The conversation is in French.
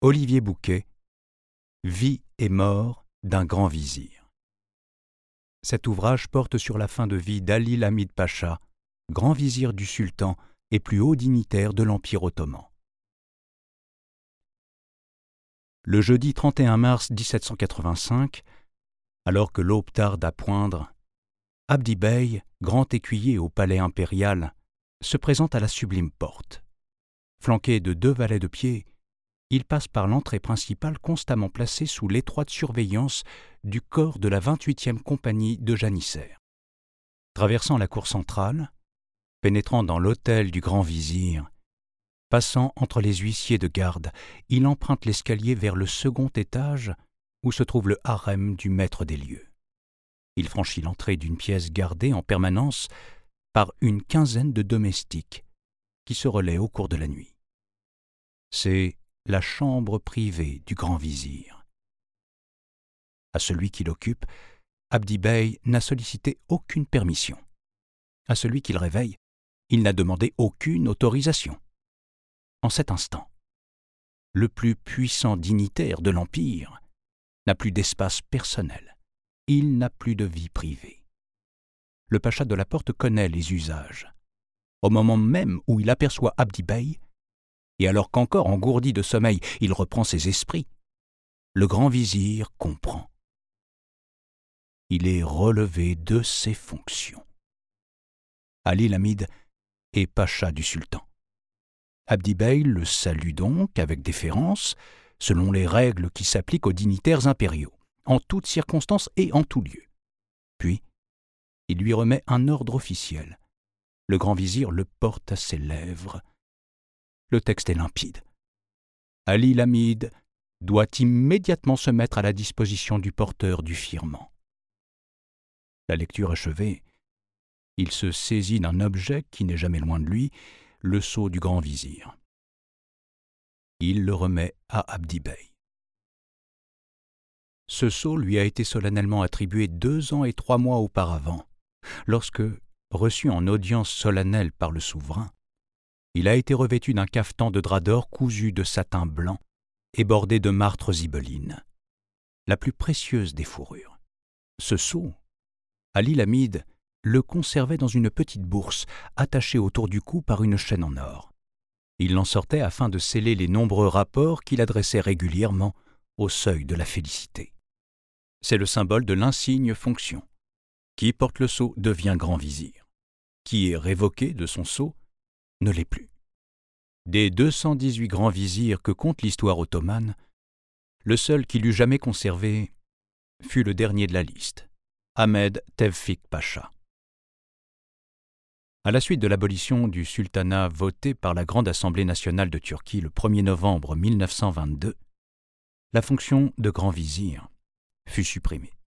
Olivier Bouquet, Vie et mort d'un grand vizir. Cet ouvrage porte sur la fin de vie d'Ali Hamid Pacha, grand vizir du sultan et plus haut dignitaire de l'Empire ottoman. Le jeudi 31 mars 1785, alors que l'aube tarde à poindre, Abdi Bey, grand écuyer au palais impérial, se présente à la sublime porte. Flanqué de 2 valets de pied, il passe par l'entrée principale constamment placée sous l'étroite surveillance du corps de la 28e compagnie de janissaires. Traversant la cour centrale, pénétrant dans l'hôtel du grand vizir, passant entre les huissiers de garde, il emprunte l'escalier vers le second étage où se trouve le harem du maître des lieux. Il franchit l'entrée d'une pièce gardée en permanence par une quinzaine de domestiques qui se relaient au cours de la nuit. C'est la chambre privée du grand vizir. À celui qui l'occupe, Abdi Bey n'a sollicité aucune permission. À celui qu'il réveille, il n'a demandé aucune autorisation. En cet instant, le plus puissant dignitaire de l'Empire n'a plus d'espace personnel. Il n'a plus de vie privée. Le pacha de la porte connaît les usages. Au moment même où il aperçoit Abdi Bey, et alors qu'encore engourdi de sommeil, il reprend ses esprits, le grand vizir comprend. Il est relevé de ses fonctions. Ali Hamid est pacha du sultan. Abdi Bey le salue donc avec déférence, selon les règles qui s'appliquent aux dignitaires impériaux, en toutes circonstances et en tout lieu. Puis, il lui remet un ordre officiel. Le grand vizir le porte à ses lèvres. Le texte est limpide. Ali Hamid doit immédiatement se mettre à la disposition du porteur du firman. La lecture achevée, il se saisit d'un objet qui n'est jamais loin de lui, le sceau du grand vizir. Il le remet à Abdi Bey. Ce sceau lui a été solennellement attribué 2 ans et 3 mois auparavant, lorsque, reçu en audience solennelle par le souverain, il a été revêtu d'un cafetan de drap d'or cousu de satin blanc et bordé de martre zibeline, la plus précieuse des fourrures. Ce sceau, Ali Hamid le conservait dans une petite bourse attachée autour du cou par une chaîne en or. Il l'en sortait afin de sceller les nombreux rapports qu'il adressait régulièrement au seuil de la félicité. C'est le symbole de l'insigne fonction. Qui porte le sceau devient grand vizir. Qui est révoqué de son sceau ne l'est plus. Des 218 grands vizirs que compte l'histoire ottomane, le seul qui l'eût jamais conservé fut le dernier de la liste, Ahmed Tevfik Pacha. À la suite de l'abolition du sultanat votée par la Grande Assemblée nationale de Turquie le 1er novembre 1922, la fonction de grand vizir fut supprimée.